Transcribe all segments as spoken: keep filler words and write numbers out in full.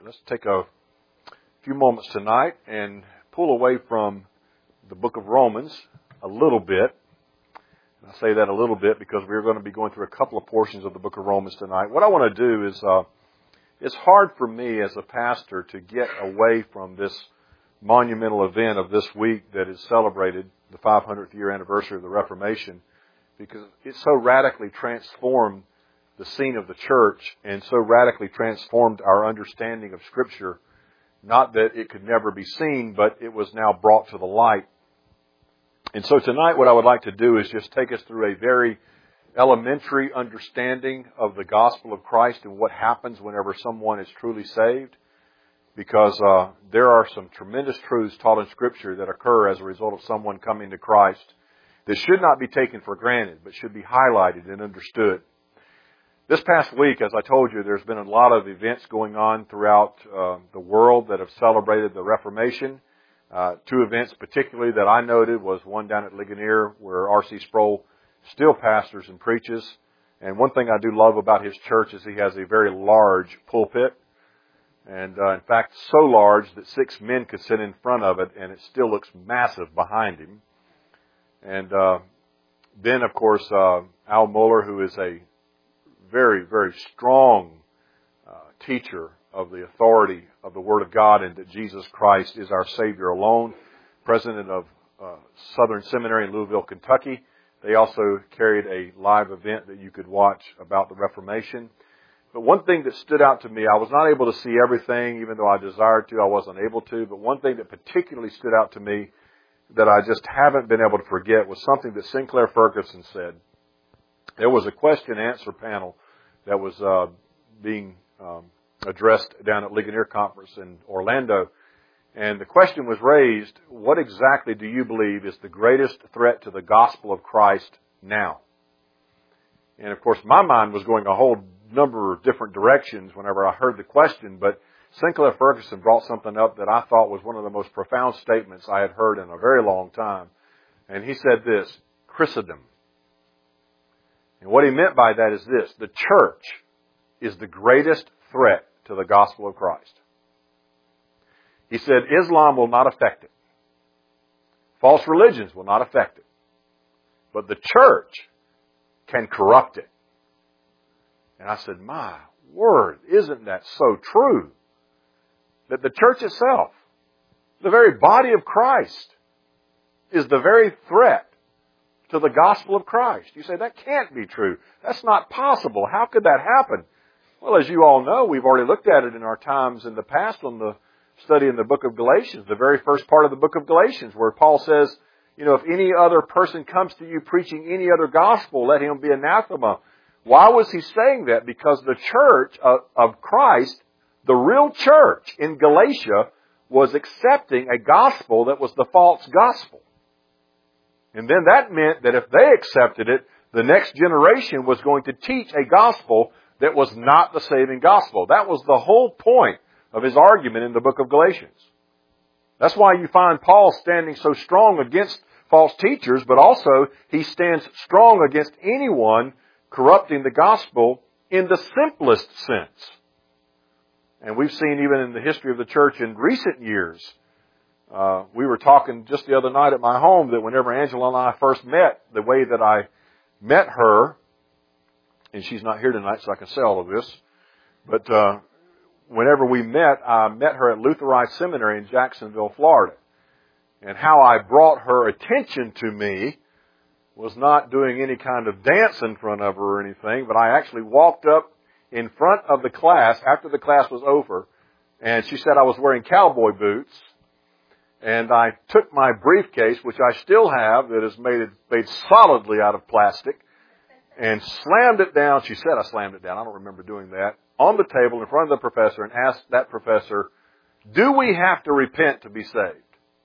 Let's take a few moments tonight and pull away from the book of Romans a little bit. And I say that a little bit because we're going to be going through a couple of portions of the book of Romans tonight. What I want to do is, uh, it's hard for me as a pastor to get away from this monumental event of this week that is celebrated, the five hundredth year anniversary of the Reformation, because it so radically transformed the scene of the church and so radically transformed our understanding of Scripture. Not that it could never be seen, but it was now brought to the light. And so tonight what I would like to do is just take us through a very elementary understanding of the gospel of Christ and what happens whenever someone is truly saved. Because uh, there are some tremendous truths taught in Scripture that occur as a result of someone coming to Christ that should not be taken for granted, but should be highlighted and understood. This past week, as I told you, there's been a lot of events going on throughout uh, the world that have celebrated the Reformation. Uh, two events particularly that I noted was one down at Ligonier where R C Sproul still pastors and preaches. And one thing I do love about his church is he has a very large pulpit. And uh, in fact, so large that six men could sit in front of it and it still looks massive behind him. And uh, then, of course, uh, Al Mohler, who is a very, very strong uh, teacher of the authority of the Word of God and that Jesus Christ is our Savior alone, president of uh, Southern Seminary in Louisville, Kentucky. They also carried a live event that you could watch about the Reformation. But one thing that stood out to me, I was not able to see everything, even though I desired to, I wasn't able to, but one thing that particularly stood out to me that I just haven't been able to forget was something that Sinclair Ferguson said. There was a question-answer panel that was uh, being um, addressed down at Ligonier Conference in Orlando. And the question was raised, what exactly do you believe is the greatest threat to the gospel of Christ now? And of course, my mind was going a whole number of different directions whenever I heard the question, but Sinclair Ferguson brought something up that I thought was one of the most profound statements I had heard in a very long time. And he said this, Christendom. And what he meant by that is this, the church is the greatest threat to the gospel of Christ. He said Islam will not affect it. False religions will not affect it. But the church can corrupt it. And I said, my word, isn't that so true? That the church itself, the very body of Christ, is the very threat to the gospel of Christ. You say, that can't be true. That's not possible. How could that happen? Well, as you all know, we've already looked at it in our times in the past on the study in the book of Galatians, the very first part of the book of Galatians, where Paul says, you know, if any other person comes to you preaching any other gospel, let him be anathema. Why was he saying that? Because the church of, of Christ, the real church in Galatia, was accepting a gospel that was the false gospel. And then that meant that if they accepted it, the next generation was going to teach a gospel that was not the saving gospel. That was the whole point of his argument in the book of Galatians. That's why you find Paul standing so strong against false teachers, but also he stands strong against anyone corrupting the gospel in the simplest sense. And we've seen even in the history of the church in recent years, uh, we were talking just the other night at my home that whenever Angela and I first met, the way that I met her, and she's not here tonight so I can say all of this, but uh, whenever we met, I met her at Lutherized Seminary in Jacksonville, Florida. And how I brought her attention to me was not doing any kind of dance in front of her or anything, but I actually walked up in front of the class after the class was over, and she said I was wearing cowboy boots, and I took my briefcase, which I still have, that is made, made solidly out of plastic, and slammed it down. She said I slammed it down. I don't remember doing that. On the table in front of the professor and asked that professor, do we have to repent to be saved?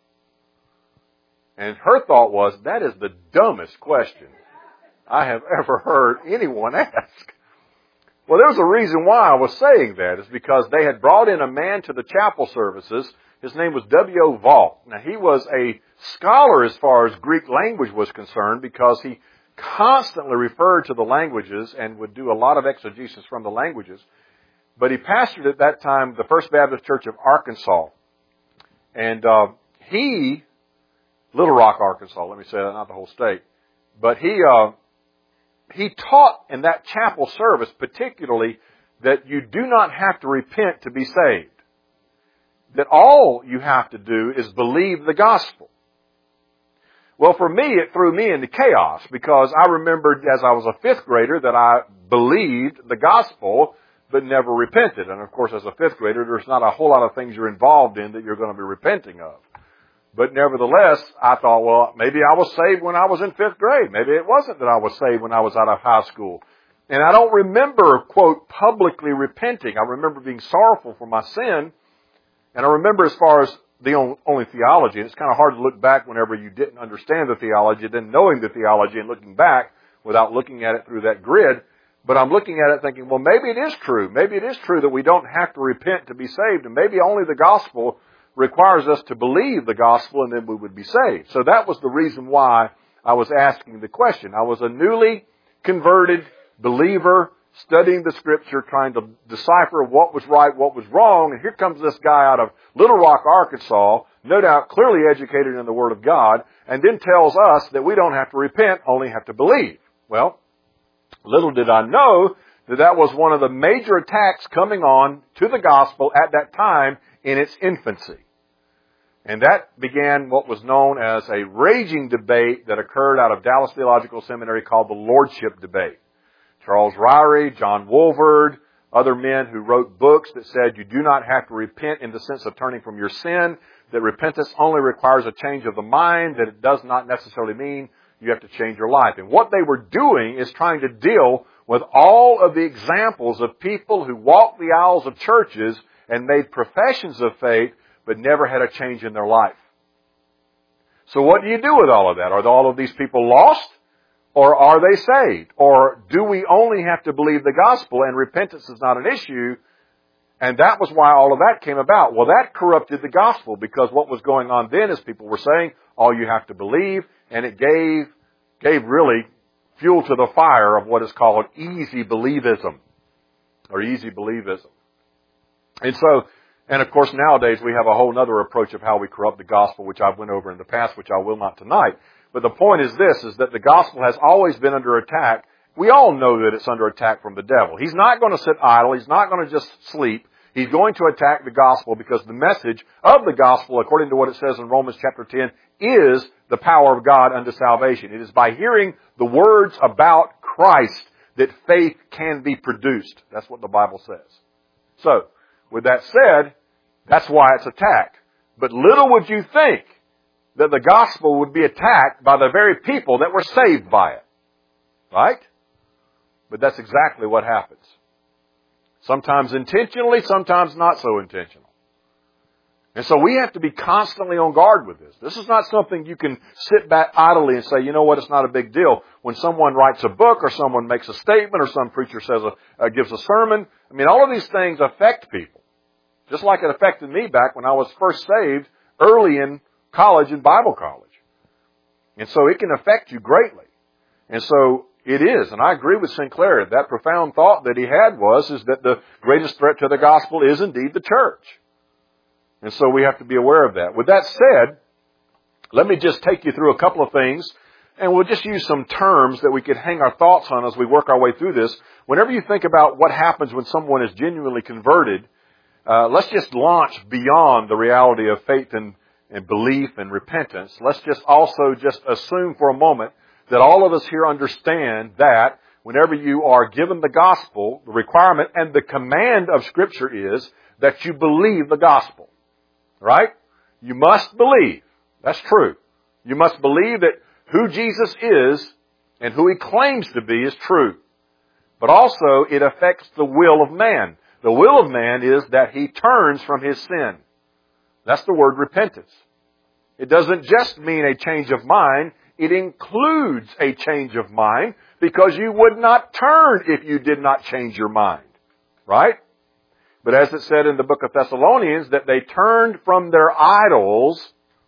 And her thought was, that is the dumbest question I have ever heard anyone ask. Well, there was a reason why I was saying that. It's because they had brought in a man to the chapel services. His name was W O Vaught. Now, he was a scholar as far as Greek language was concerned because he constantly referred to the languages and would do a lot of exegesis from the languages. but he pastored at that time the First Baptist Church of Arkansas. And uh, he, Little Rock, Arkansas, let me say that, not the whole state, but he uh, he taught in that chapel service particularly that you do not have to repent to be saved. That all you have to do is believe the gospel. Well, for me, it threw me into chaos because I remembered as I was a fifth grader that I believed the gospel but never repented. And of course, as a fifth grader, there's not a whole lot of things you're involved in that you're going to be repenting of. But nevertheless, I thought, well, maybe I was saved when I was in fifth grade. Maybe it wasn't that I was saved when I was out of high school. And I don't remember, quote, publicly repenting. I remember being sorrowful for my sin. And I remember as far as the only theology, and it's kind of hard to look back whenever you didn't understand the theology, then knowing the theology and looking back without looking at it through that grid. But I'm looking at it thinking, well, maybe it is true. Maybe it is true that we don't have to repent to be saved. And maybe only the gospel requires us to believe the gospel and then we would be saved. So that was the reason why I was asking the question. I was a newly converted believer studying the Scripture, trying to decipher what was right, what was wrong. And here comes this guy out of Little Rock, Arkansas, no doubt clearly educated in the Word of God, and then tells us that we don't have to repent, only have to believe. Well, little did I know that that was one of the major attacks coming on to the gospel at that time in its infancy. And that began what was known as a raging debate that occurred out of Dallas Theological Seminary called the Lordship Debate. Charles Ryrie, John Wolford, other men who wrote books that said you do not have to repent in the sense of turning from your sin, that repentance only requires a change of the mind, that it does not necessarily mean you have to change your life. And what they were doing is trying to deal with all of the examples of people who walked the aisles of churches and made professions of faith, but never had a change in their life. So what do you do with all of that? Are all of these people lost? Or are they saved? Or do we only have to believe the gospel and repentance is not an issue? And that was why all of that came about. Well, that corrupted the gospel because what was going on then is people were saying, all you have to believe, and it gave, gave really fuel to the fire of what is called easy believism, or easy believism. And so, and of course nowadays we have a whole other approach of how we corrupt the gospel, which I've went over in the past, which I will not tonight. But the point is this, is that the gospel has always been under attack. We all know that it's under attack from the devil. He's not going to sit idle. He's not going to just sleep. He's going to attack the gospel because the message of the gospel, according to what it says in Romans chapter ten, is the power of God unto salvation. It is by hearing the words about Christ that faith can be produced. That's what the Bible says. So, with that said, that's why it's attacked. But little would you think that the gospel would be attacked by the very people that were saved by it. Right? But that's exactly what happens. Sometimes intentionally, sometimes not so intentional. And so we have to be constantly on guard with this. This is not something you can sit back idly and say, you know what, it's not a big deal. When someone writes a book or someone makes a statement or some preacher says a, uh, gives a sermon, I mean, all of these things affect people. Just like it affected me back when I was first saved early in college and Bible college. And so it can affect you greatly. And so it is, and I agree with Sinclair, that profound thought that he had was, is that the greatest threat to the gospel is indeed the church. And so we have to be aware of that. With that said, let me just take you through a couple of things, and we'll just use some terms that we could hang our thoughts on as we work our way through this. Whenever you think about what happens when someone is genuinely converted, uh, let's just launch beyond the reality of faith and and belief and repentance. Let's just also just assume for a moment that all of us here understand that whenever you are given the gospel, the requirement and the command of Scripture is that you believe the gospel. Right? You must believe. That's true. You must believe that who Jesus is and who He claims to be is true. But also it affects the will of man. The will of man is that he turns from his sin. That's the word repentance. It doesn't just mean a change of mind. It includes a change of mind because you would not turn if you did not change your mind. Right? But as it said in the book of Thessalonians, that they turned from their idols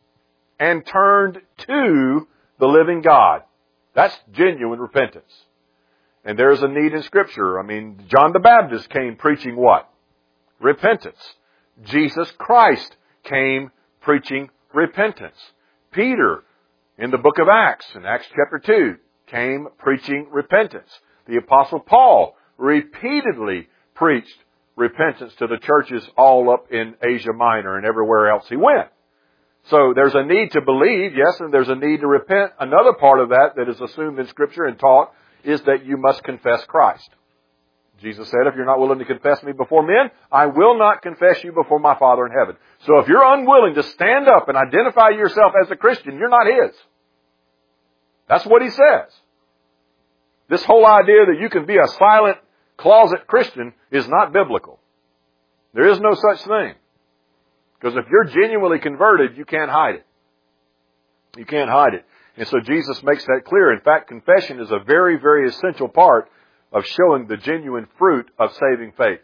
and turned to the living God. That's genuine repentance. And there's a need in Scripture. I mean, John the Baptist came preaching what? repentance. Jesus Christ came preaching repentance. Peter, in the book of Acts, in Acts chapter two, came preaching repentance. The Apostle Paul repeatedly preached repentance to the churches all up in Asia Minor and everywhere else he went. So there's a need to believe, yes, and there's a need to repent. Another part of that that is assumed in Scripture and taught is that you must confess Christ. Jesus said, if you're not willing to confess me before men, I will not confess you before my Father in heaven. So if you're unwilling to stand up and identify yourself as a Christian, you're not His. That's what He says. This whole idea that you can be a silent closet Christian is not biblical. There is no such thing. Because if you're genuinely converted, you can't hide it. You can't hide it. And so Jesus makes that clear. In fact, confession is a very, very essential part of showing the genuine fruit of saving faith.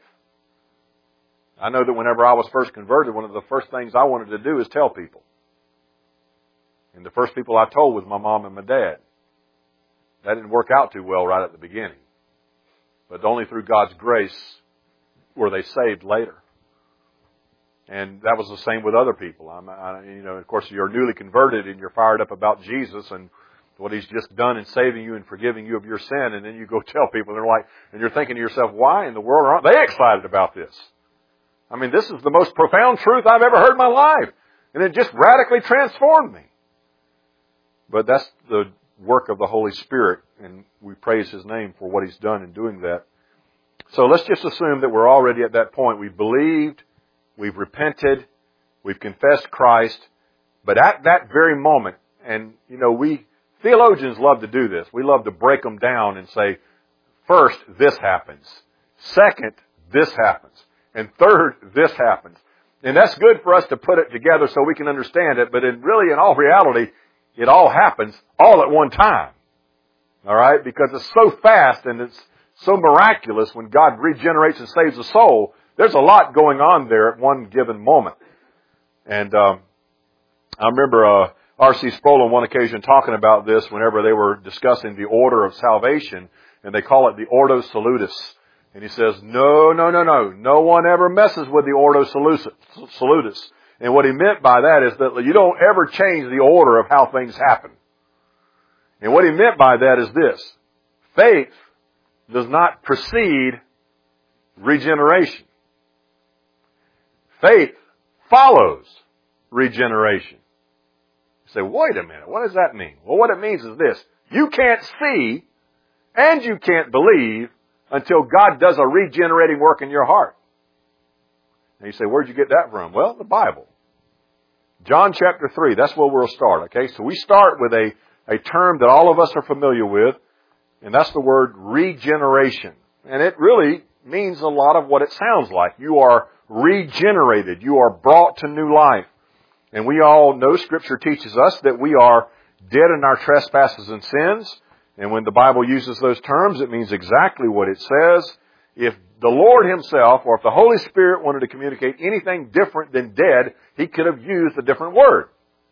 I know that whenever I was first converted, one of the first things I wanted to do is tell people. And the first people I told was my mom and my dad. That didn't work out too well right at the beginning. But only through God's grace were they saved later. And that was the same with other people. I'm, I, you know, of course, you're newly converted and you're fired up about Jesus and what He's just done in saving you and forgiving you of your sin. And then you go tell people, and they're like, and you're thinking to yourself, why in the world aren't they excited about this? I mean, this is the most profound truth I've ever heard in my life. And it just radically transformed me. But that's the work of the Holy Spirit, and we praise His name for what He's done in doing that. So let's just assume that we're already at that point. We've believed, we've repented, we've confessed Christ, but at that very moment, and you know, we theologians love to do this. We love to break them down and say, first, this happens. Second, this happens. And third, this happens. And that's good for us to put it together so we can understand it, but in really, in all reality, it all happens all at one time. All right? Because it's so fast and it's so miraculous when God regenerates and saves a soul. There's a lot going on there at one given moment. And um, I remember uh, R C Sproul on one occasion talking about this whenever they were discussing the order of salvation, and they call it the Ordo Salutis. And he says, no, no, no, no. No one ever messes with the Ordo Salutis. And what he meant by that is that you don't ever change the order of how things happen. And what he meant by that is this. Faith does not precede regeneration. Faith follows regeneration. You say, wait a minute, what does that mean? Well, what it means is this. You can't see and you can't believe until God does a regenerating work in your heart. And you say, where'd you get that from? Well, the Bible. John chapter three, that's where we'll start, okay? So we start with a, a term that all of us are familiar with, and that's the word regeneration. And it really means a lot of what it sounds like. You are regenerated. You are brought to new life. And we all know Scripture teaches us that we are dead in our trespasses and sins. And when the Bible uses those terms, it means exactly what it says. If the Lord Himself, or if the Holy Spirit wanted to communicate anything different than dead, He could have used a different word.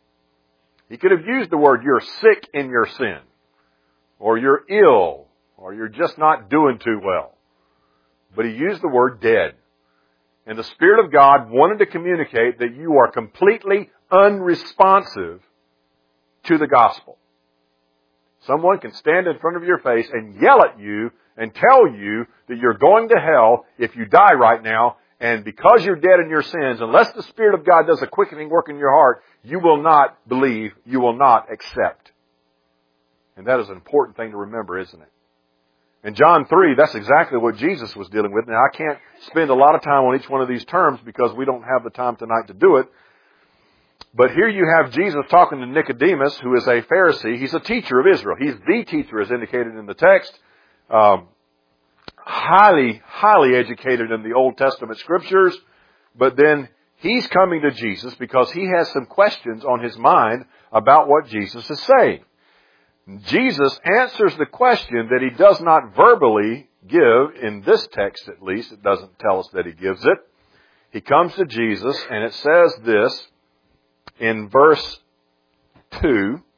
He could have used the word, you're sick in your sin, or you're ill, or you're just not doing too well. But He used the word dead. And the Spirit of God wanted to communicate that you are completely unresponsive to the gospel. Someone can stand in front of your face and yell at you and tell you that you're going to hell if you die right now, and because you're dead in your sins, unless the Spirit of God does a quickening work in your heart, you will not believe, you will not accept. And that is an important thing to remember, isn't it? In John three, that's exactly what Jesus was dealing with. Now, I can't spend a lot of time on each one of these terms because we don't have the time tonight to do it. But here you have Jesus talking to Nicodemus, who is a Pharisee. He's a teacher of Israel. He's the teacher, as indicated in the text. Um, highly, highly educated in the Old Testament Scriptures. But then he's coming to Jesus because he has some questions on his mind about what Jesus is saying. Jesus answers the question that He does not verbally give, in this text at least. It doesn't tell us that He gives it. He comes to Jesus, and it says this in verse two.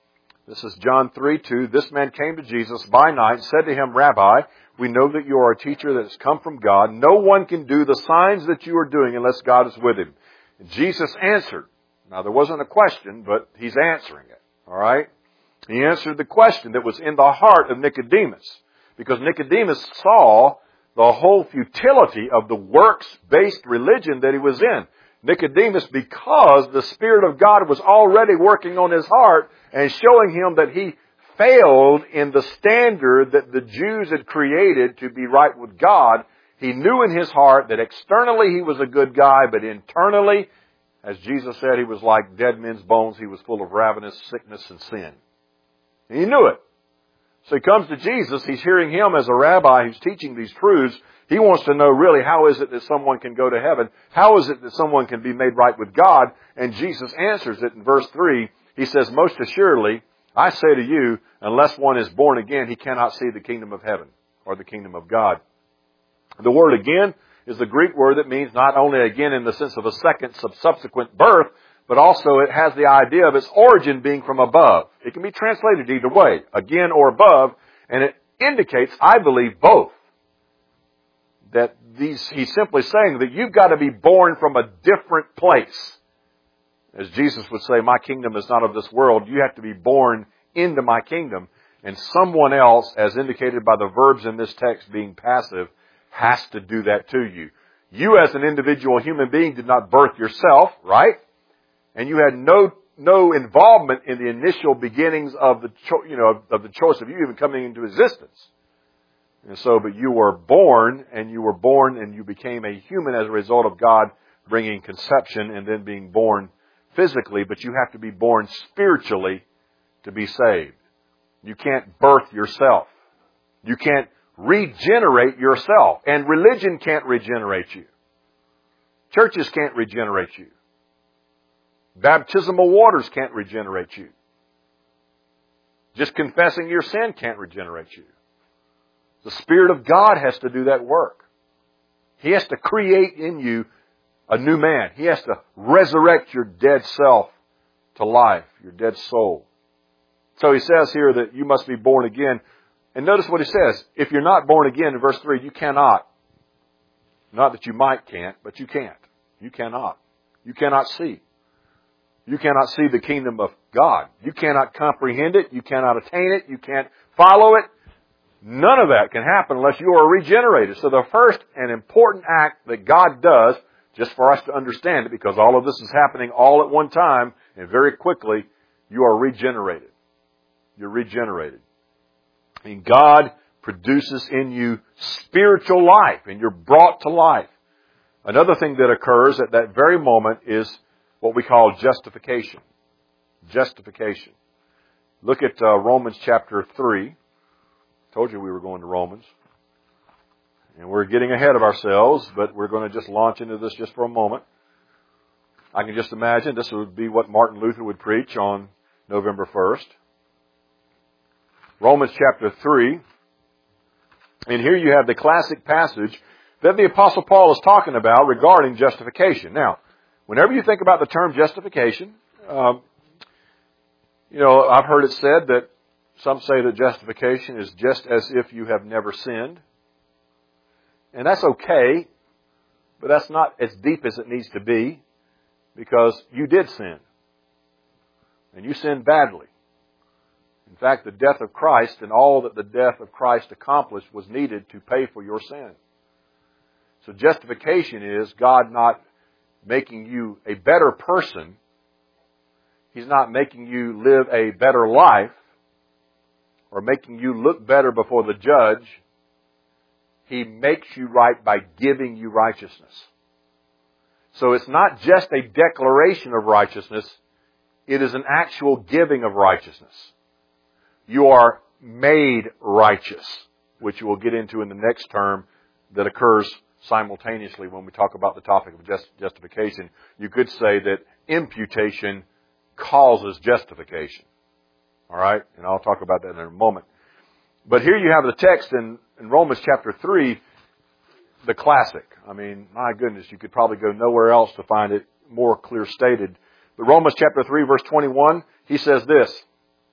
This is John three two. This man came to Jesus by night and said to him, Rabbi, we know that you are a teacher that has come from God. No one can do the signs that you are doing unless God is with him. And Jesus answered. Now, there wasn't a question, but he's answering it. All right? He answered the question that was in the heart of Nicodemus. Because Nicodemus saw the whole futility of the works-based religion that he was in. Nicodemus, because the Spirit of God was already working on his heart and showing him that he failed in the standard that the Jews had created to be right with God, he knew in his heart that externally he was a good guy, but internally, as Jesus said, he was like dead men's bones. He was full of ravenous sickness and sin. And he knew it. So he comes to Jesus. He's hearing him as a rabbi who's teaching these truths. He wants to know really how is it that someone can go to heaven? How is it that someone can be made right with God? And Jesus answers it in verse three. He says, most assuredly, I say to you, unless one is born again, he cannot see the kingdom of heaven or the kingdom of God. The word again is the Greek word that means not only again in the sense of a second subsequent birth, but also it has the idea of its origin being from above. It can be translated either way, again or above, and it indicates, I believe, both. That these, he's simply saying that you've got to be born from a different place. As Jesus would say, my kingdom is not of this world. You have to be born into my kingdom. And someone else, as indicated by the verbs in this text being passive, has to do that to you. You as an individual human being did not birth yourself, right? And you had no no involvement in the initial beginnings of the cho- you know of the choice of you even coming into existence. And so, but you were born, and you were born, and you became a human as a result of God bringing conception and then being born physically. But you have to be born spiritually to be saved. You can't birth yourself. You can't regenerate yourself. And religion can't regenerate you. Churches can't regenerate you. Baptismal waters can't regenerate you. Just confessing your sin can't regenerate you. The Spirit of God has to do that work. He has to create in you a new man. He has to resurrect your dead self to life, your dead soul. So he says here that you must be born again. And notice what he says. If you're not born again, in verse three, you cannot. Not that you might can't, but you can't. You cannot. You cannot see. You cannot see the kingdom of God. You cannot comprehend it. You cannot attain it. You can't follow it. None of that can happen unless you are regenerated. So the first and important act that God does, just for us to understand it, because all of this is happening all at one time and very quickly, you are regenerated. You're regenerated. And God produces in you spiritual life, and you're brought to life. Another thing that occurs at that very moment is what we call justification. Justification. Look at uh, Romans chapter three. Told you we were going to Romans. And we're getting ahead of ourselves, but we're going to just launch into this just for a moment. I can just imagine this would be what Martin Luther would preach on November first. Romans chapter three. And here you have the classic passage that the Apostle Paul is talking about regarding justification. Now, whenever you think about the term justification, um, you know, I've heard it said that some say that justification is just as if you have never sinned. And that's okay, but that's not as deep as it needs to be, because you did sin. And you sinned badly. In fact, the death of Christ and all that the death of Christ accomplished was needed to pay for your sin. So justification is God not making you a better person. He's not making you live a better life or making you look better before the judge. He makes you right by giving you righteousness. So it's not just a declaration of righteousness. It is an actual giving of righteousness. You are made righteous, which we'll get into in the next term that occurs simultaneously when we talk about the topic of just, justification. You could say that imputation causes justification. All right? And I'll talk about that in a moment. But here you have the text in, in Romans chapter three, the classic. I mean, my goodness, you could probably go nowhere else to find it more clear stated. But Romans chapter three, verse twenty-one, he says this,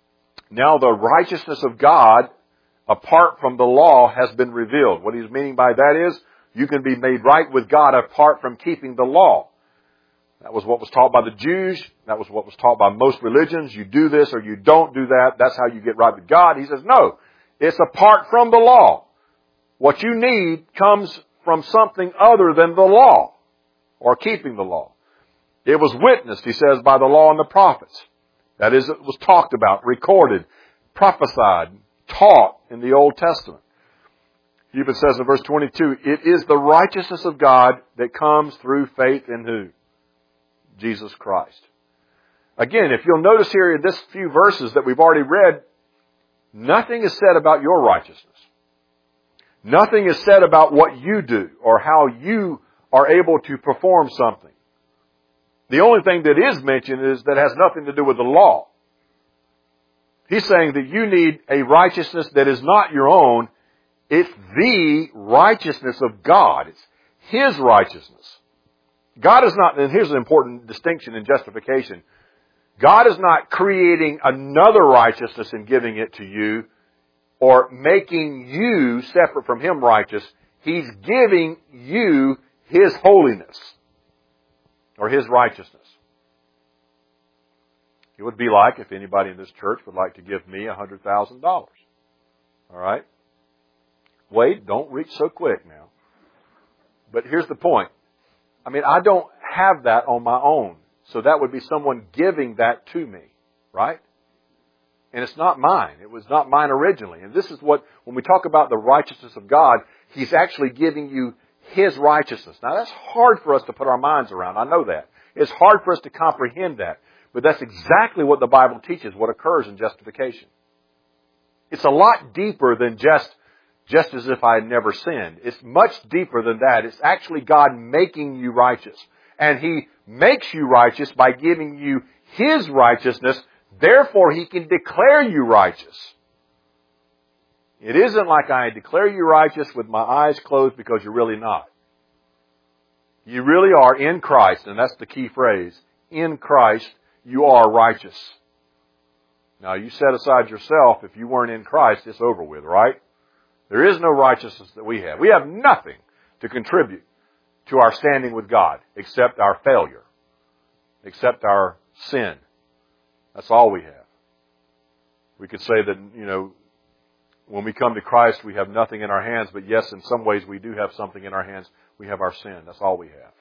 Now the righteousness of God, apart from the law, has been revealed. What he's meaning by that is, you can be made right with God apart from keeping the law. That was what was taught by the Jews. That was what was taught by most religions. You do this or you don't do that. That's how you get right with God. He says, no, it's apart from the law. What you need comes from something other than the law or keeping the law. It was witnessed, he says, by the law and the prophets. That is, it was talked about, recorded, prophesied, taught in the Old Testament. He even says in verse twenty-two, it is the righteousness of God that comes through faith in who? Jesus Christ. Again, if you'll notice here in this few verses that we've already read, nothing is said about your righteousness. Nothing is said about what you do or how you are able to perform something. The only thing that is mentioned is that has nothing to do with the law. He's saying that you need a righteousness that is not your own. It's the righteousness of God. It's His righteousness. God is not, and here's an important distinction in justification. God is not creating another righteousness and giving it to you or making you separate from Him righteous. He's giving you His holiness or His righteousness. It would be like if anybody in this church would like to give me one hundred thousand dollars. All right? Wait, don't reach so quick now. But here's the point. I mean, I don't have that on my own. So that would be someone giving that to me, right? And it's not mine. It was not mine originally. And this is what, when we talk about the righteousness of God, He's actually giving you His righteousness. Now that's hard for us to put our minds around. I know that. It's hard for us to comprehend that. But that's exactly what the Bible teaches, what occurs in justification. It's a lot deeper than just just as if I had never sinned. It's much deeper than that. It's actually God making you righteous. And He makes you righteous by giving you His righteousness. Therefore, He can declare you righteous. It isn't like I declare you righteous with my eyes closed because you're really not. You really are in Christ, and that's the key phrase. In Christ, you are righteous. Now, you set aside yourself. If you weren't in Christ, it's over with, right? There is no righteousness that we have. We have nothing to contribute to our standing with God except our failure, except our sin. That's all we have. We could say that, you know, when we come to Christ, we have nothing in our hands, but yes, in some ways we do have something in our hands. We have our sin. That's all we have.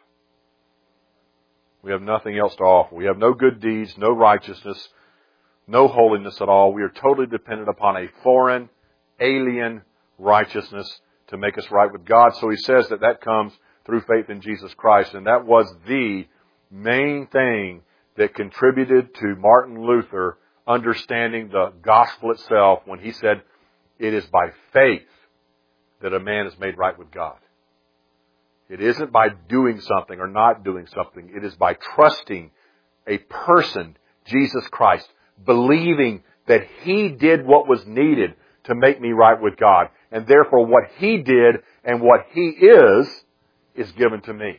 We have nothing else to offer. We have no good deeds, no righteousness, no holiness at all. We are totally dependent upon a foreign, alien righteousness to make us right with God. So he says that that comes through faith in Jesus Christ. And that was the main thing that contributed to Martin Luther understanding the gospel itself when he said, it is by faith that a man is made right with God. It isn't by doing something or not doing something. It is by trusting a person, Jesus Christ, believing that He did what was needed to make me right with God. And therefore what He did and what He is, is given to me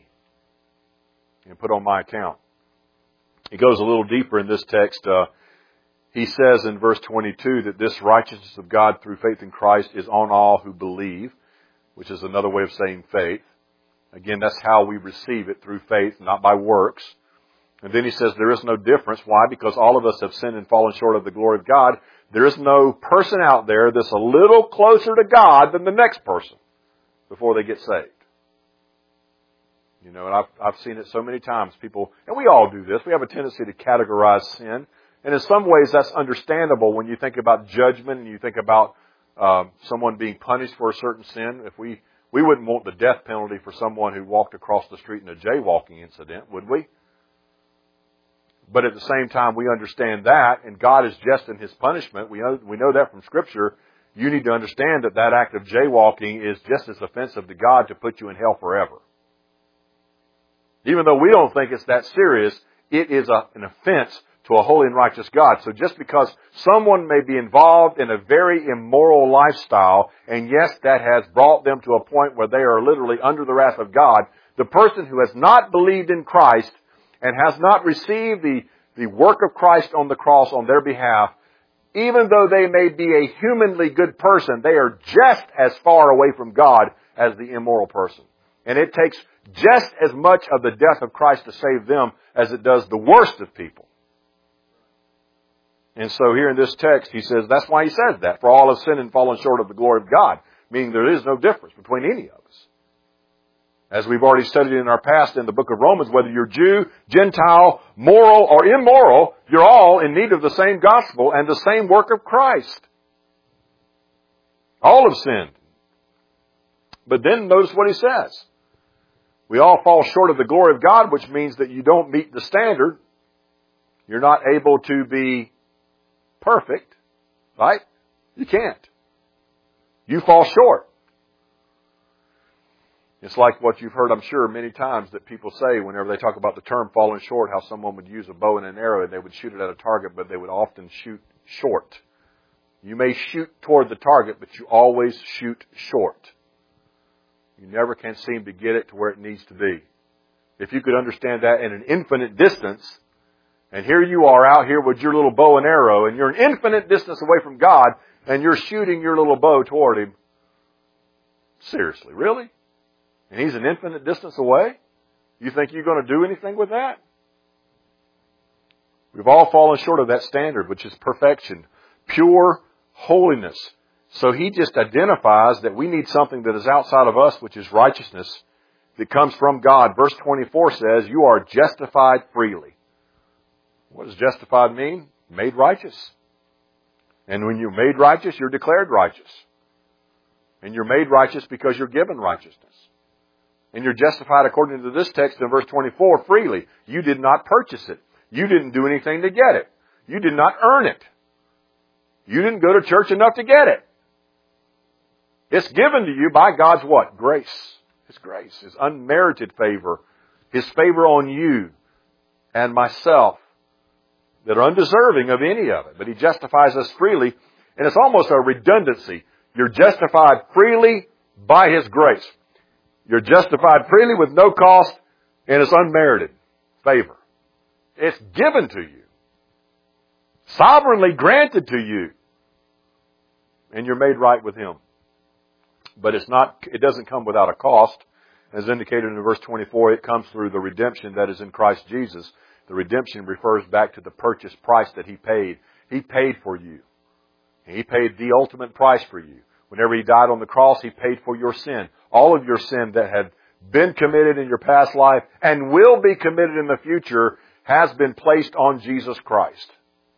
and put on my account. He goes a little deeper in this text. Uh, he says in verse twenty-two that this righteousness of God through faith in Christ is on all who believe, which is another way of saying faith. Again, that's how we receive it, through faith, not by works. And then he says there is no difference. Why? Because all of us have sinned and fallen short of the glory of God. There is no person out there that's a little closer to God than the next person before they get saved. You know, and I've, I've seen it so many times. People, and we all do this, we have a tendency to categorize sin. And in some ways that's understandable when you think about judgment and you think about uh, someone being punished for a certain sin. If we, we wouldn't want the death penalty for someone who walked across the street in a jaywalking incident, would we? But at the same time, we understand that, and God is just in His punishment. We know, we know that from Scripture. You need to understand that that act of jaywalking is just as offensive to God to put you in hell forever. Even though we don't think it's that serious, it is a, an offense to a holy and righteous God. So just because someone may be involved in a very immoral lifestyle, and yes, that has brought them to a point where they are literally under the wrath of God, the person who has not believed in Christ and has not received the, the work of Christ on the cross on their behalf even though they may be a humanly good person, they are just as far away from God as the immoral person. And it takes just as much of the death of Christ to save them as it does the worst of people. And so here in this text, he says, that's why he says that. For all have sinned and fallen short of the glory of God. Meaning there is no difference between any of us. As we've already studied in our past in the book of Romans, whether you're Jew, Gentile, moral, or immoral, you're all in need of the same gospel and the same work of Christ. All have sinned. But then notice what he says. We all fall short of the glory of God, which means that you don't meet the standard. You're not able to be perfect, right? You can't. You fall short. It's like what you've heard, I'm sure, many times that people say whenever they talk about the term falling short, how someone would use a bow and an arrow and they would shoot it at a target, but they would often shoot short. You may shoot toward the target, but you always shoot short. You never can seem to get it to where it needs to be. If you could understand that in an infinite distance, and here you are out here with your little bow and arrow, and you're an infinite distance away from God, and you're shooting your little bow toward Him. Seriously, really? And He's an infinite distance away? You think you're going to do anything with that? We've all fallen short of that standard, which is perfection, pure holiness. So He just identifies that we need something that is outside of us, which is righteousness, that comes from God. Verse twenty-four says, you are justified freely. What does justified mean? Made righteous. And when you're made righteous, you're declared righteous. And you're made righteous because you're given righteousness. And you're justified according to this text in verse twenty-four freely. You did not purchase it. You didn't do anything to get it. You did not earn it. You didn't go to church enough to get it. It's given to you by God's what? Grace. His grace. His unmerited favor. His favor on you and myself that are undeserving of any of it. But He justifies us freely. And it's almost a redundancy. You're justified freely by His grace. You're justified freely with no cost, and it's unmerited favor. It's given to you. Sovereignly granted to you. And you're made right with Him. But it's not, it doesn't come without a cost. As indicated in verse twenty-four, it comes through the redemption that is in Christ Jesus. The redemption refers back to the purchase price that He paid. He paid for you. He paid the ultimate price for you. Whenever He died on the cross, He paid for your sin. All of your sin that had been committed in your past life and will be committed in the future has been placed on Jesus Christ.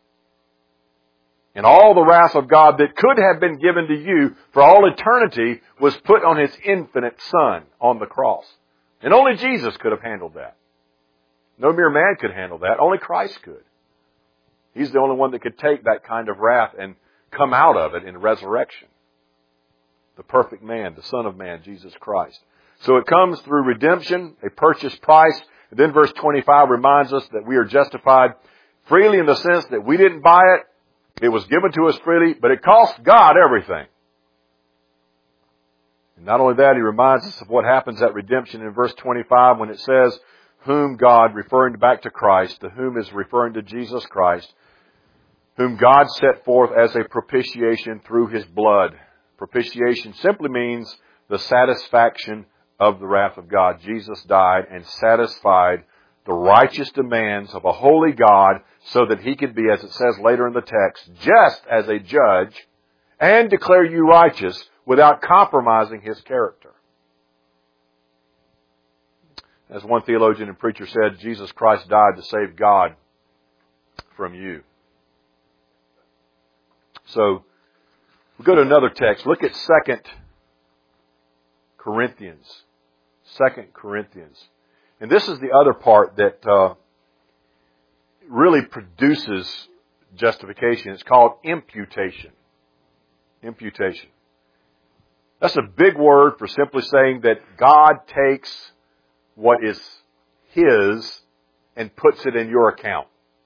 And all the wrath of God that could have been given to you for all eternity was put on His infinite Son on the cross. And only Jesus could have handled that. No mere man could handle that. Only Christ could. He's the only one that could take that kind of wrath and come out of it in resurrection. The perfect man, the Son of Man, Jesus Christ. So it comes through redemption, a purchase price. And then verse twenty-five reminds us that we are justified freely in the sense that we didn't buy it. It was given to us freely, but it cost God everything. And not only that, he reminds us of what happens at redemption in verse twenty-five when it says, whom God, referring back to Christ, to whom is referring to Jesus Christ, whom God set forth as a propitiation through His blood. Propitiation simply means the satisfaction of the wrath of God. Jesus died and satisfied the righteous demands of a holy God so that He could be, as it says later in the text, just as a judge and declare you righteous without compromising His character. As one theologian and preacher said, Jesus Christ died to save God from you. So, we go to another text. Look at Second Corinthians. Second Corinthians. And this is the other part that uh, really produces justification. It's called imputation. Imputation. That's a big word for simply saying that God takes what is His and puts it in your account.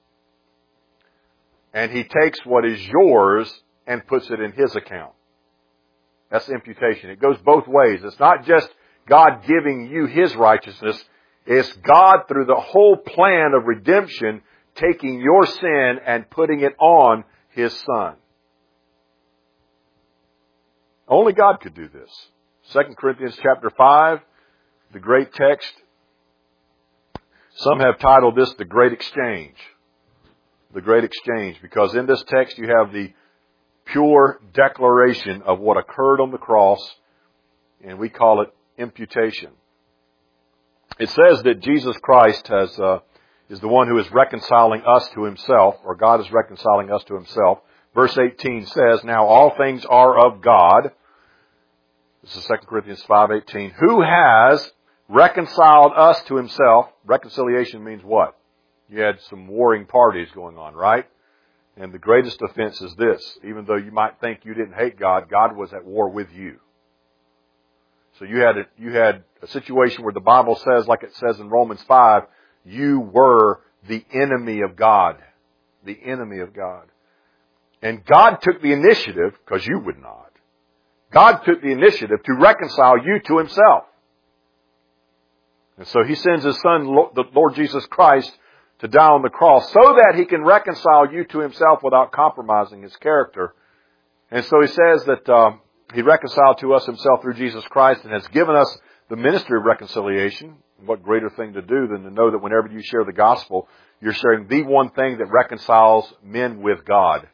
And He takes what is yours and puts it in His account. That's imputation. It goes both ways. It's not just God giving you His righteousness. It's God, through the whole plan of redemption, taking your sin and putting it on His Son. Only God could do this. Second Corinthians chapter five, the great text. Some have titled this the Great Exchange. The Great Exchange, because in this text you have the pure declaration of what occurred on the cross, and we call it imputation. It says that Jesus Christ has uh, is the one who is reconciling us to himself, or God is reconciling us to himself. Verse eighteen says, now all things are of God. This is Second Corinthians five eighteen. Who has reconciled us to himself. Reconciliation means what? You had some warring parties going on, right? And the greatest offense is this. Even though you might think you didn't hate God, God was at war with you. So you had a, you had a situation where the Bible says, like it says in Romans five, you were the enemy of God. The enemy of God. And God took the initiative, because you would not. God took the initiative to reconcile you to himself. And so he sends his son, the Lord Jesus Christ, to die on the cross so that he can reconcile you to himself without compromising his character. And so he says that um, he reconciled to us himself through Jesus Christ and has given us the ministry of reconciliation. What greater thing to do than to know that whenever you share the gospel, you're sharing the one thing that reconciles men with God.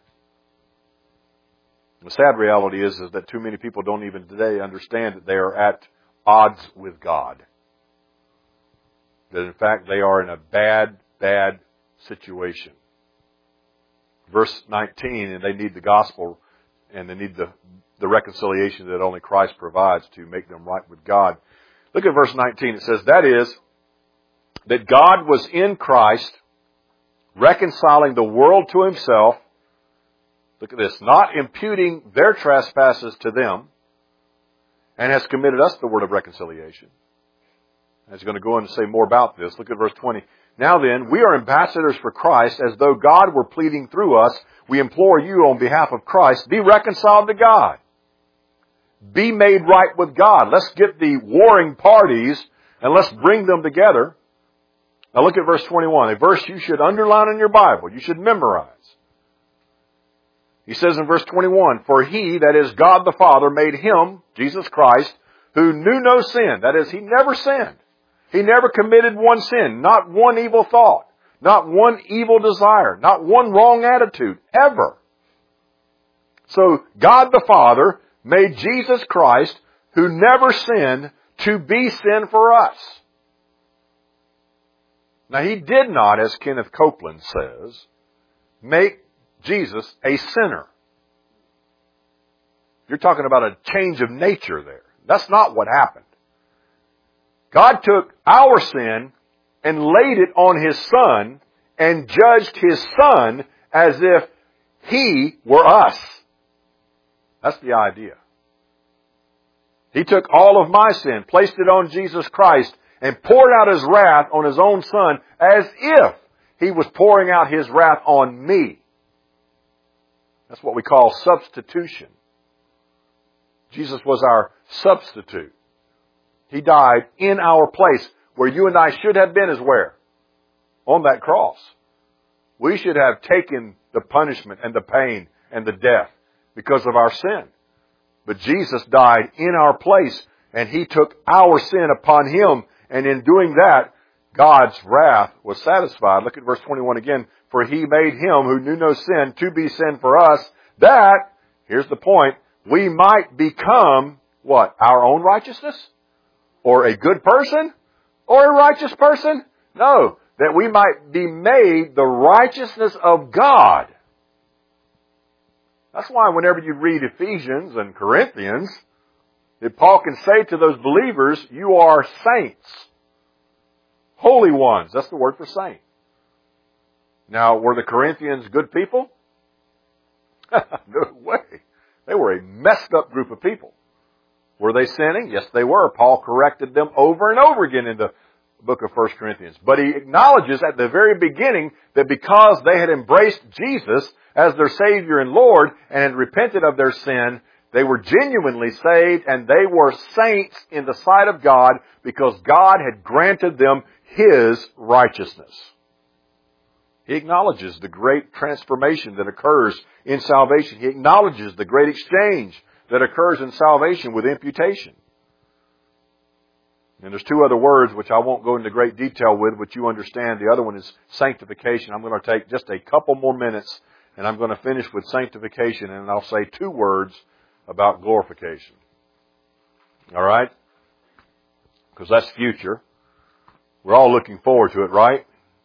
The sad reality is, is that too many people don't even today understand that they are at odds with God. That in fact they are in a bad, bad situation. Verse nineteen, and they need the gospel and they need the, the reconciliation that only Christ provides to make them right with God. Look at verse nineteen. It says, that is, that God was in Christ reconciling the world to himself. Look at this. Not imputing their trespasses to them, and has committed us the word of reconciliation. And he's going to go on to say more about this. Look at verse twenty. Now then, we are ambassadors for Christ, as though God were pleading through us. We implore you on behalf of Christ, be reconciled to God. Be made right with God. Let's get the warring parties and let's bring them together. Now look at verse twenty-one, a verse you should underline in your Bible. You should memorize. He says in verse twenty-one, for he, that is God the Father, made him, Jesus Christ, who knew no sin. That is, he never sinned. He never committed one sin, not one evil thought, not one evil desire, not one wrong attitude, ever. So God the Father made Jesus Christ, who never sinned, to be sin for us. Now he did not, as Kenneth Copeland says, make Jesus a sinner. You're talking about a change of nature there. That's not what happened. God took our sin and laid it on his Son and judged his Son as if he were us. That's the idea. He took all of my sin, placed it on Jesus Christ, and poured out his wrath on his own Son as if he was pouring out his wrath on me. That's what we call substitution. Jesus was our substitute. He died in our place. Where you and I should have been is where? On that cross. We should have taken the punishment and the pain and the death because of our sin. But Jesus died in our place, and he took our sin upon him, and in doing that, God's wrath was satisfied. Look at verse twenty-one again. For he made him who knew no sin to be sin for us, that, here's the point, we might become, what, our own righteousness? Or a good person? Or a righteous person? No, that we might be made the righteousness of God. That's why whenever you read Ephesians and Corinthians, that Paul can say to those believers, you are saints. Holy ones. That's the word for saint. Now, were the Corinthians good people? No way. They were a messed up group of people. Were they sinning? Yes, they were. Paul corrected them over and over again in the book of First Corinthians. But he acknowledges at the very beginning that because they had embraced Jesus as their Savior and Lord and had repented of their sin, they were genuinely saved and they were saints in the sight of God because God had granted them his righteousness. He acknowledges the great transformation that occurs in salvation. He acknowledges the great exchange that occurs in salvation with imputation. And there's two other words which I won't go into great detail with, which you understand. The other one is sanctification. I'm going to take just a couple more minutes, and I'm going to finish with sanctification, and I'll say two words about glorification. All right? Because that's future. We're all looking forward to it, right?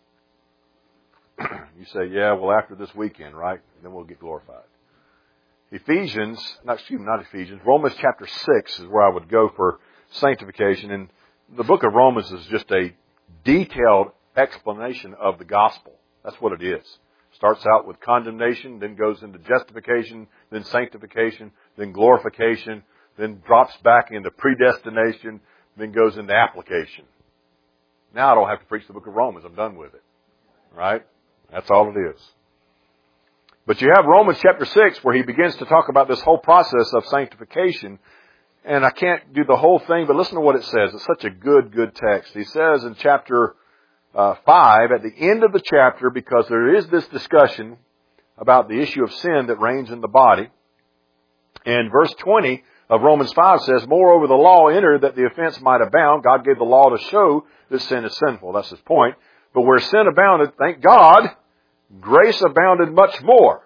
You say, yeah, well, after this weekend, right? Then we'll get glorified. Ephesians, not, excuse me, not Ephesians, Romans chapter six is where I would go for sanctification. And the book of Romans is just a detailed explanation of the gospel. That's what it is. Starts out with condemnation, then goes into justification, then sanctification, then glorification, then drops back into predestination, then goes into application. Now I don't have to preach the book of Romans. I'm done with it. Right? That's all it is. But you have Romans chapter six where he begins to talk about this whole process of sanctification. And I can't do the whole thing, but listen to what it says. It's such a good, good text. He says in chapter uh, five, at the end of the chapter, because there is this discussion about the issue of sin that reigns in the body. And verse twenty of Romans five says, moreover, the law entered that the offense might abound. God gave the law to show that sin is sinful. That's his point. But where sin abounded, thank God, grace abounded much more.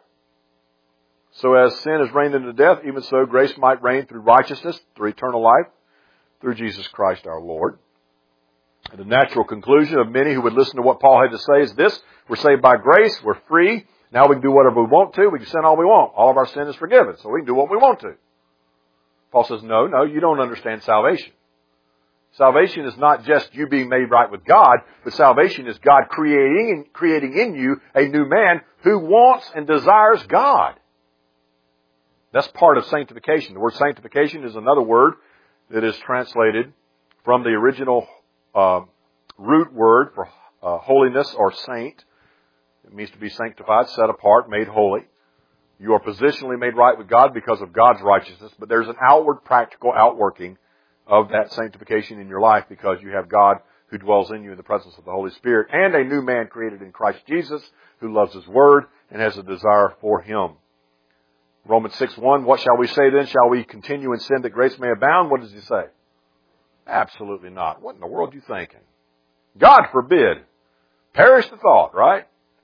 So as sin has reigned into death, even so grace might reign through righteousness, through eternal life, through Jesus Christ our Lord. And the natural conclusion of many who would listen to what Paul had to say is this: we're saved by grace, we're free, now we can do whatever we want to, we can sin all we want. All of our sin is forgiven, so we can do what we want to. Paul says, no, no, you don't understand salvation. Salvation is not just you being made right with God, but salvation is God creating creating in you a new man who wants and desires God. That's part of sanctification. The word sanctification is another word that is translated from the original uh, root word for uh, holiness or saint. It means to be sanctified, set apart, made holy. You are positionally made right with God because of God's righteousness, but there's an outward practical outworking of that sanctification in your life because you have God who dwells in you in the presence of the Holy Spirit and a new man created in Christ Jesus who loves His Word and has a desire for Him. Romans six one, what shall we say then? Shall we continue in sin that grace may abound? What does he say? Absolutely not. What in the world are you thinking? God forbid. Perish the thought, right?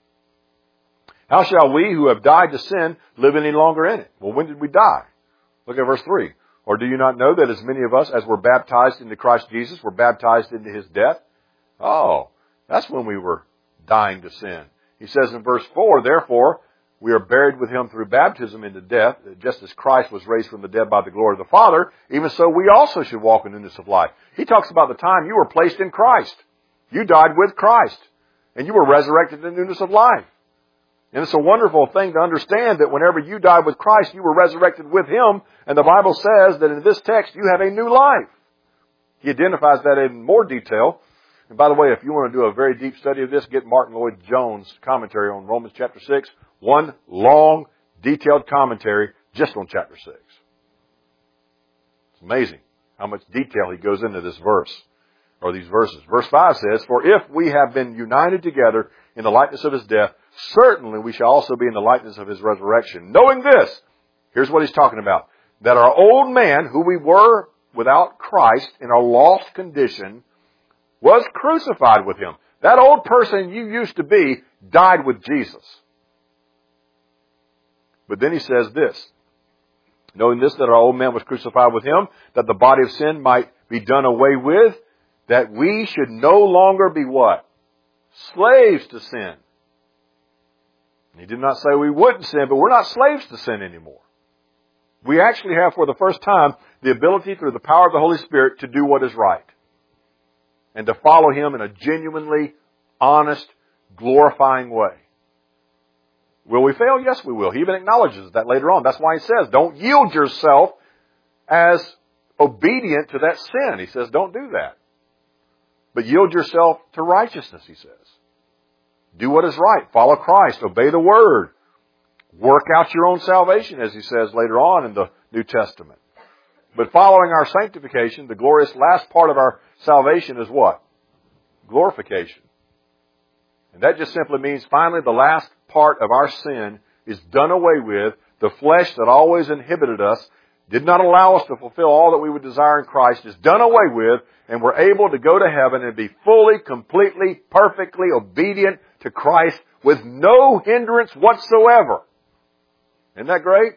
How shall we who have died to sin live any longer in it? Well, when did we die? Look at verse three. Or do you not know that as many of us as were baptized into Christ Jesus were baptized into His death? Oh, that's when we were dying to sin. He says in verse four, therefore, we are buried with Him through baptism into death, just as Christ was raised from the dead by the glory of the Father, even so we also should walk in newness of life. He talks about the time you were placed in Christ. You died with Christ, and you were resurrected in newness of life. And it's a wonderful thing to understand that whenever you died with Christ, you were resurrected with Him, and the Bible says that in this text you have a new life. He identifies that in more detail. And by the way, if you want to do a very deep study of this, get Martin Lloyd-Jones' commentary on Romans chapter six. One long, detailed commentary just on chapter six. It's amazing how much detail he goes into this verse, or these verses. Verse five says, for if we have been united together in the likeness of His death, certainly we shall also be in the likeness of His resurrection. Knowing this, here's what he's talking about, that our old man, who we were without Christ in a lost condition, was crucified with Him. That old person you used to be died with Jesus. But then he says this, knowing this, that our old man was crucified with Him, that the body of sin might be done away with, that we should no longer be what? Slaves to sin. He did not say we wouldn't sin, but we're not slaves to sin anymore. We actually have, for the first time, the ability through the power of the Holy Spirit to do what is right. And to follow Him in a genuinely honest, glorifying way. Will we fail? Yes, we will. He even acknowledges that later on. That's why he says, don't yield yourself as obedient to that sin. He says, don't do that. But yield yourself to righteousness, he says. Do what is right. Follow Christ. Obey the Word. Work out your own salvation, as he says later on in the New Testament. But following our sanctification, the glorious last part of our salvation is what? Glorification. And that just simply means finally the last part of our sin is done away with. The flesh that always inhibited us did not allow us to fulfill all that we would desire in Christ, is done away with, and we're able to go to heaven and be fully, completely, perfectly obedient to Christ with no hindrance whatsoever. Isn't that great?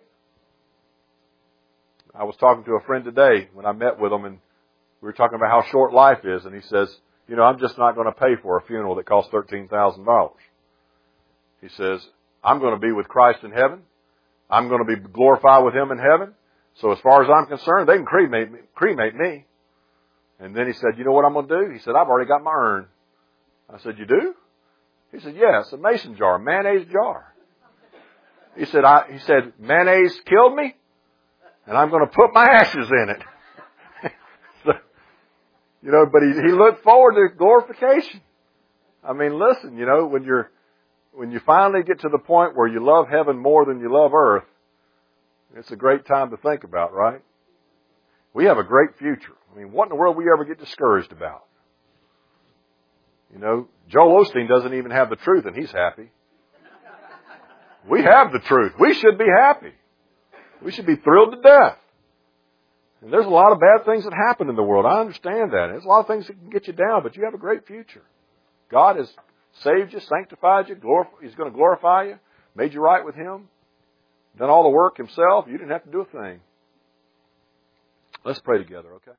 I was talking to a friend today when I met with him, and we were talking about how short life is, and he says, you know, I'm just not going to pay for a funeral that costs thirteen thousand dollars. He says, I'm going to be with Christ in heaven. I'm going to be glorified with Him in heaven. So as far as I'm concerned, they can cremate me. Cremate me. And then he said, you know what I'm going to do? He said, I've already got my urn. I said, you do? He said, yeah, it's a mason jar, a mayonnaise jar. He said, I, he said, mayonnaise killed me, and I'm going to put my ashes in it. So, you know, but he, he looked forward to glorification. I mean, listen, you know, when you're, when you finally get to the point where you love heaven more than you love earth, it's a great time to think about, right? We have a great future. I mean, what in the world we ever get discouraged about? You know, Joel Osteen doesn't even have the truth, and he's happy. We have the truth. We should be happy. We should be thrilled to death. And there's a lot of bad things that happen in the world. I understand that. There's a lot of things that can get you down, but you have a great future. God has saved you, sanctified you, glorif- He's going to glorify you, made you right with Him, done all the work Himself. You didn't have to do a thing. Let's pray together, okay?